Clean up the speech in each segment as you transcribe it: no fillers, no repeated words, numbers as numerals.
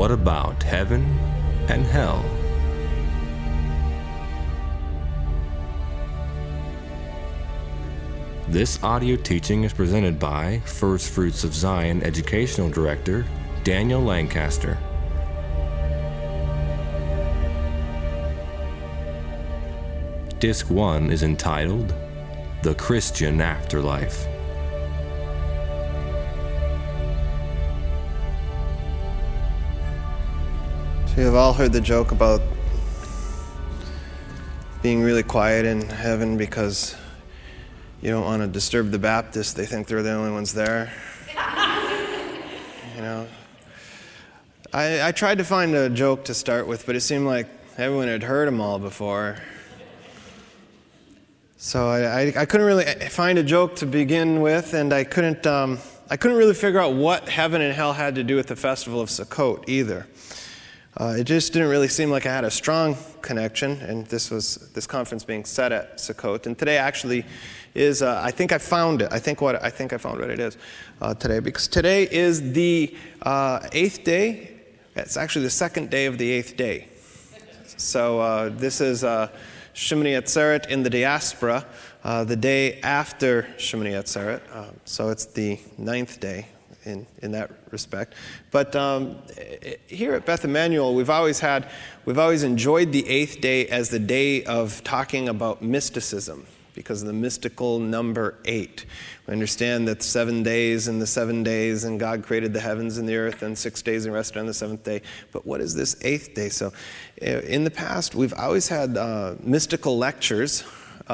What about heaven and hell? This audio teaching is presented by First Fruits of Zion Educational Director, Daniel Lancaster. Disc 1 is entitled, The Christian Afterlife. So you've all heard the joke about being really quiet in heaven because you don't want to disturb the Baptists. They think they're the only ones there. You know, I tried to find a joke to start with, but it seemed like everyone had heard them all before. So I couldn't really find a joke to begin with, and I couldn't really figure out what heaven and hell had to do with the festival of Sukkot either. It just didn't really seem like I had a strong connection, and this conference being set at Sukkot. And today actually is, I think I found it. I think I found what it is today, because today is the 8th day. It's actually the second day of the 8th day. So this is Shemini Atzeret in the diaspora, the day after Shemini Atzeret. So it's the 9th day in that respect. But here at Beth Emmanuel, we've always enjoyed the 8th day as the day of talking about mysticism, because of the mystical number 8. We understand that 7 days and the 7 days, and God created the heavens and the earth, and 6 days and rested on the 7th day. But what is this 8th day? So in the past, we've always had mystical lectures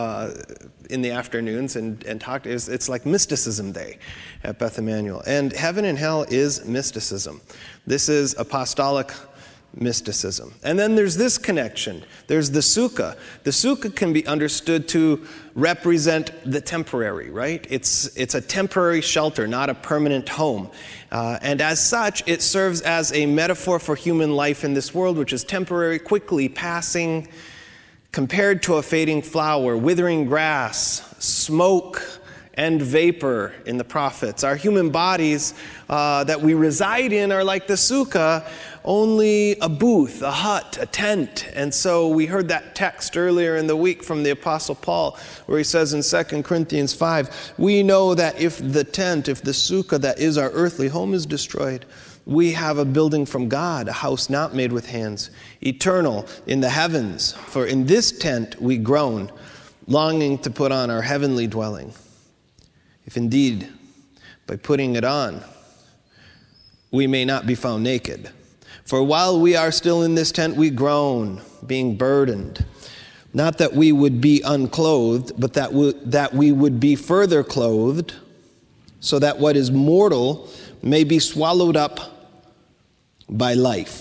in the afternoons and talked. It's like mysticism day at Beth Emmanuel. And heaven and hell is mysticism. This is apostolic mysticism. And then there's this connection. There's the sukkah. The sukkah can be understood to represent the temporary, right? It's a temporary shelter, not a permanent home. And as such, it serves as a metaphor for human life in this world, which is temporary, quickly passing, compared to a fading flower, withering grass, smoke, and vapor in the prophets. Our human bodies that we reside in are like the sukkah, only a booth, a hut, a tent. And so we heard that text earlier in the week from the Apostle Paul, where he says in 2 Corinthians 5, we know that if the sukkah that is our earthly home is destroyed, we have a building from God, a house not made with hands, eternal in the heavens. For in this tent we groan, longing to put on our heavenly dwelling. If indeed, by putting it on, we may not be found naked. For while we are still in this tent, we groan, being burdened. Not that we would be unclothed, but that we would be further clothed, so that what is mortal may be swallowed up by life.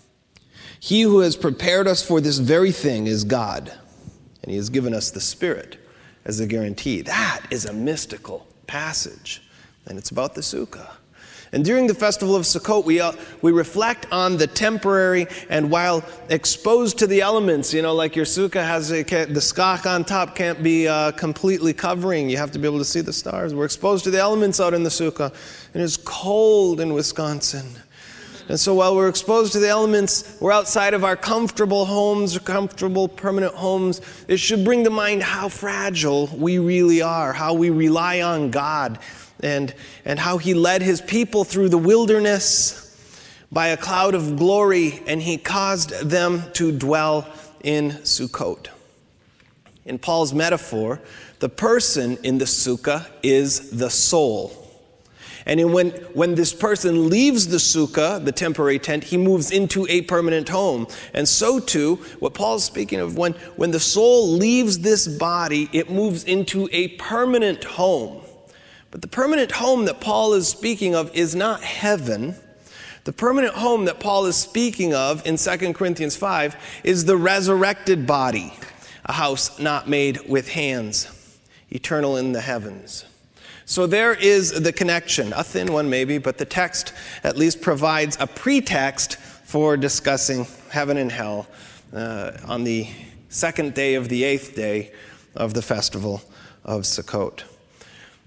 He who has prepared us for this very thing is God, and he has given us the Spirit as a guarantee. That is a mystical passage, and it's about the sukkah. And during the festival of Sukkot, we reflect on the temporary, and while exposed to the elements, like your sukkah has the skach on top can't be completely covering. You have to be able to see the stars. We're exposed to the elements out in the sukkah, and it's cold in Wisconsin. And so while we're exposed to the elements, we're outside of our comfortable homes, comfortable permanent homes. It should bring to mind how fragile we really are, how we rely on God, and how he led his people through the wilderness by a cloud of glory, and he caused them to dwell in Sukkot. In Paul's metaphor, the person in the sukkah is the soul. And when this person leaves the sukkah, the temporary tent, he moves into a permanent home. And so too, what Paul's speaking of, when the soul leaves this body, it moves into a permanent home. But the permanent home that Paul is speaking of is not heaven. The permanent home that Paul is speaking of in 2 Corinthians 5 is the resurrected body, a house not made with hands, eternal in the heavens. So there is the connection, a thin one maybe, but the text at least provides a pretext for discussing heaven and hell on the second day of the 8th day of the festival of Sukkot.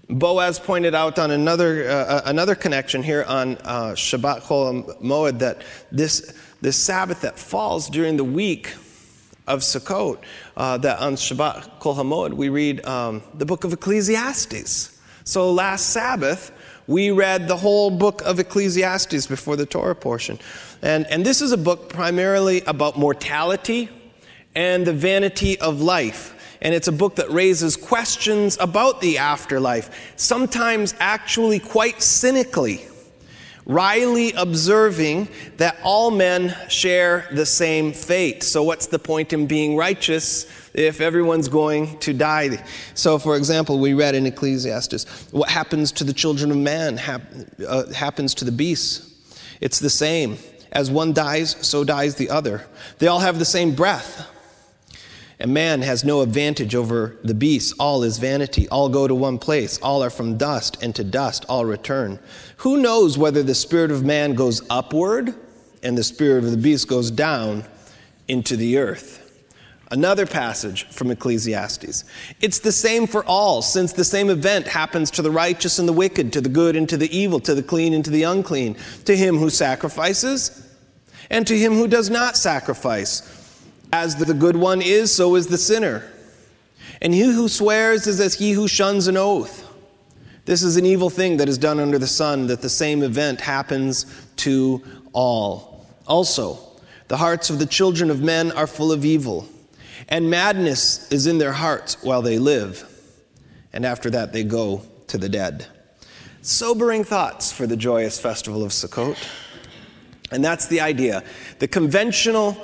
Boaz pointed out on another connection here on Shabbat Chol HaMoed that this Sabbath that falls during the week of Sukkot, that on Shabbat Chol HaMoed we read the book of Ecclesiastes. So last Sabbath we read the whole book of Ecclesiastes before the Torah portion. And this is a book primarily about mortality and the vanity of life. And it's a book that raises questions about the afterlife, sometimes actually quite cynically, wryly observing that all men share the same fate. So what's the point in being righteous if everyone's going to die? So, for example, we read in Ecclesiastes, what happens to the children of man happens to the beasts. It's the same. As one dies, so dies the other. They all have the same breath. And man has no advantage over the beasts. All is vanity. All go to one place. All are from dust, and to dust all return. Who knows whether the spirit of man goes upward and the spirit of the beast goes down into the earth? Another passage from Ecclesiastes. It's the same for all, since the same event happens to the righteous and the wicked, to the good and to the evil, to the clean and to the unclean, to him who sacrifices and to him who does not sacrifice. As the good one is, so is the sinner. And he who swears is as he who shuns an oath. This is an evil thing that is done under the sun, that the same event happens to all. Also, the hearts of the children of men are full of evil, and madness is in their hearts while they live. And after that they go to the dead. Sobering thoughts for the joyous festival of Sukkot. And that's the idea. The conventional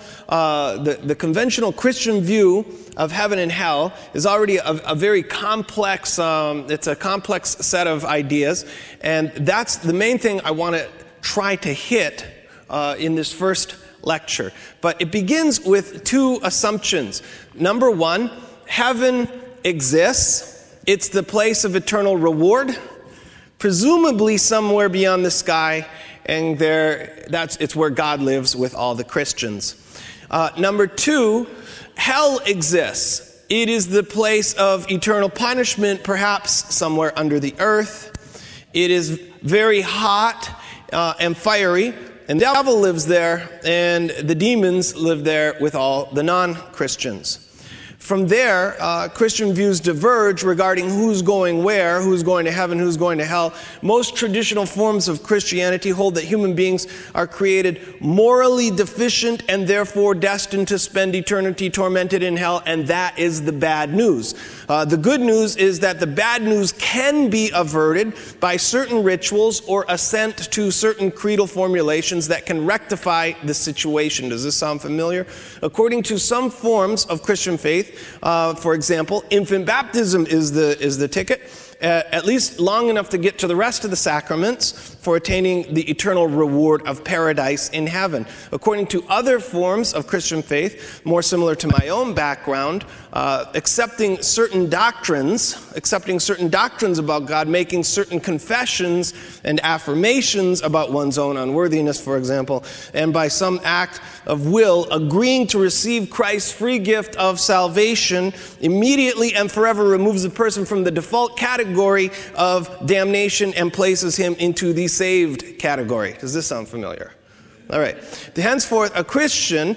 Christian view of heaven and hell is already a very complex, it's a complex set of ideas. And that's the main thing I want to try to hit in this first lecture. But it begins with two assumptions. Number one, heaven exists. It's the place of eternal reward, presumably somewhere beyond the sky. And it's where God lives with all the Christians. Number two, hell exists. It is the place of eternal punishment, perhaps somewhere under the earth. It is very hot and fiery, and the devil lives there, and the demons live there with all the non-Christians. From there, Christian views diverge regarding who's going where, who's going to heaven, who's going to hell. Most traditional forms of Christianity hold that human beings are created morally deficient and therefore destined to spend eternity tormented in hell, and that is the bad news. The good news is that the bad news can be averted by certain rituals or assent to certain creedal formulations that can rectify the situation. Does this sound familiar? According to some forms of Christian faith, for example, infant baptism is the ticket, at least long enough to get to the rest of the sacraments for attaining the eternal reward of paradise in heaven. According to other forms of Christian faith, more similar to my own background, accepting certain doctrines about God, making certain confessions and affirmations about one's own unworthiness, for example, and by some act of will, agreeing to receive Christ's free gift of salvation immediately and forever removes the person from the default category of damnation and places him into the saved category. Does this sound familiar? All right. Henceforth, a Christian,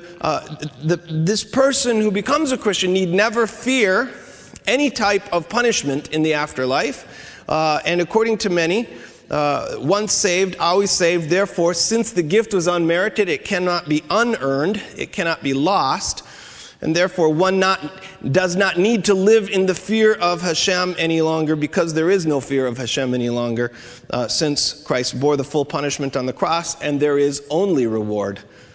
this person who becomes a Christian need never fear any type of punishment in the afterlife. And according to many, once saved, always saved. Therefore, since the gift was unmerited, it cannot be unearned. It cannot be lost. And therefore, one does not need to live in the fear of Hashem any longer, because there is no fear of Hashem any longer, since Christ bore the full punishment on the cross, and there is only reward